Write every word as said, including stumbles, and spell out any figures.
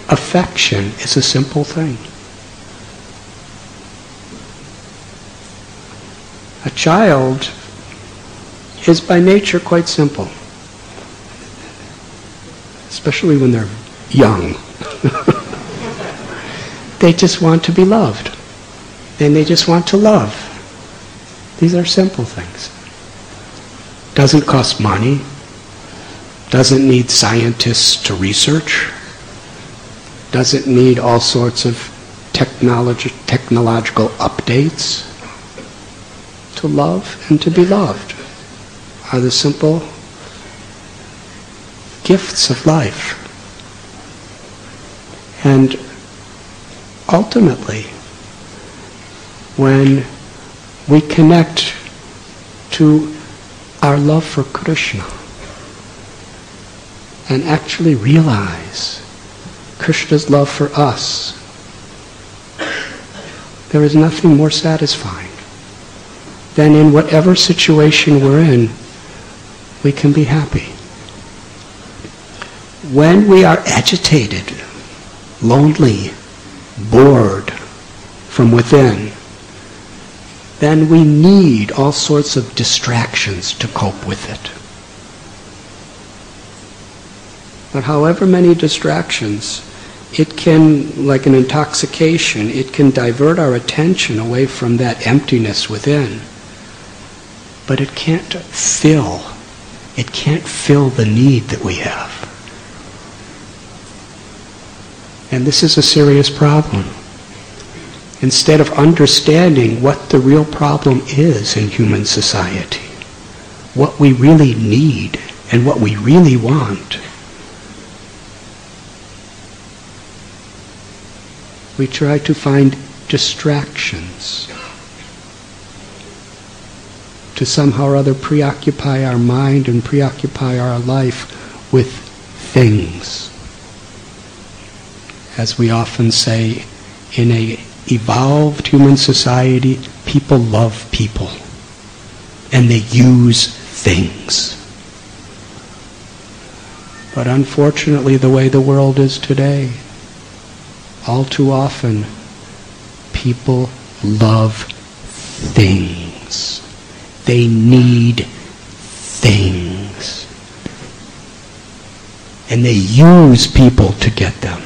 affection is a simple thing. A child is by nature quite simple, especially when they're young. They just want to be loved, and they just want to love. These are simple things. Doesn't cost money, doesn't need scientists to research, doesn't need all sorts of technology, technological updates. To love and to be loved are the simple gifts of life. And ultimately, when we connect to our love for Krishna and actually realize Krishna's love for us, there is nothing more satisfying than in whatever situation we're in, we can be happy. When we are agitated, lonely, bored from within, then we need all sorts of distractions to cope with it. But however many distractions, it can, like an intoxication, it can divert our attention away from that emptiness within. But it can't fill, it can't fill the need that we have. And this is a serious problem. Instead of understanding what the real problem is in human society, what we really need and what we really want, we try to find distractions to somehow or other preoccupy our mind and preoccupy our life with things. As we often say, in a evolved human society, people love people, and they use things. But unfortunately, the way the world is today, all too often, people love things. They need things. And they use people to get them.